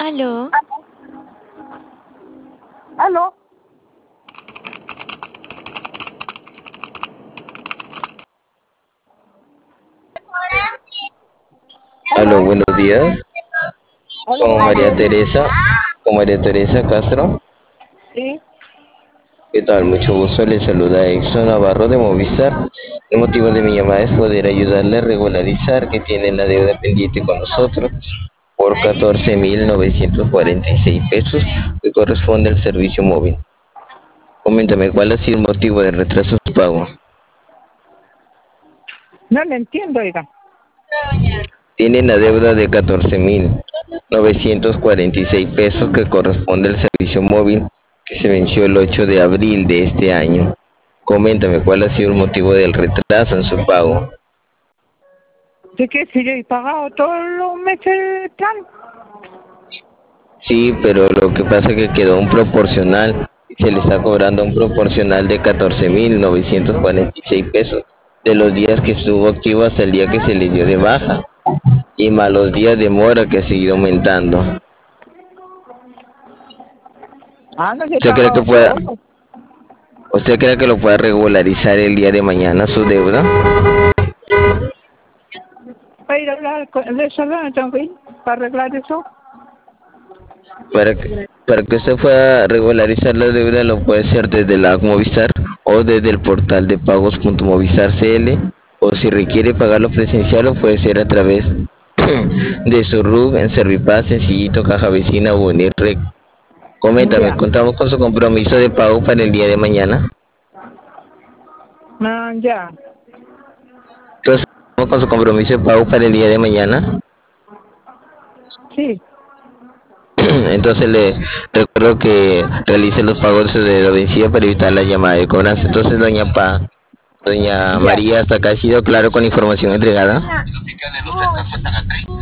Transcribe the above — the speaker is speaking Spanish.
Aló, ¿Aló? Aló, ¿Aló? buenos días. Hola, Con buenos María días. Teresa, con María Teresa Castro. Sí. ¿Qué tal? Mucho gusto. Le saluda Exxon Navarro de Movistar. El motivo de mi llamada es poder ayudarle a regularizar que tiene la deuda pendiente con nosotros por 14.946 pesos que corresponde al servicio móvil. Coméntame, ¿cuál ha sido el motivo del retraso de su pago? No le entiendo, oiga. Tiene la deuda de 14.946 pesos que corresponde al servicio móvil que se venció el 8 de abril de este año. Coméntame cuál ha sido el motivo del retraso en su pago. ¿De qué? Si yo he pagado todos los meses el plan. Sí, pero lo que pasa es que quedó un proporcional y se le está cobrando un proporcional de 14.946 pesos de los días que estuvo activo hasta el día que se le dio de baja y más los días de mora que ha seguido aumentando. Ah, no, yo he ¿Usted cree que pagado pueda, todo. usted cree que lo pueda regularizar el día de mañana su deuda? Para ir a hablar de eso, ¿no? Tengo que ir para arreglar eso. Para que usted pueda regularizar la deuda lo puede hacer desde la app Movistar o desde el portal de pagos.movistar.cl, o si requiere pagarlo presencial lo puede hacer a través de su RUC en Servipaz, Sencillito, Caja Vecina o Unirrec. Coméntame, Ya. ¿contamos con su compromiso de pago para el día de mañana? Ah, ya. Entonces, ¿contamos con su compromiso de pago para el día de mañana? Sí. Entonces le recuerdo que realice los pagos de lo vencido para evitar la llamada de cobranza. Entonces, doña Ya. María, hasta acá ha sido claro con la información entregada.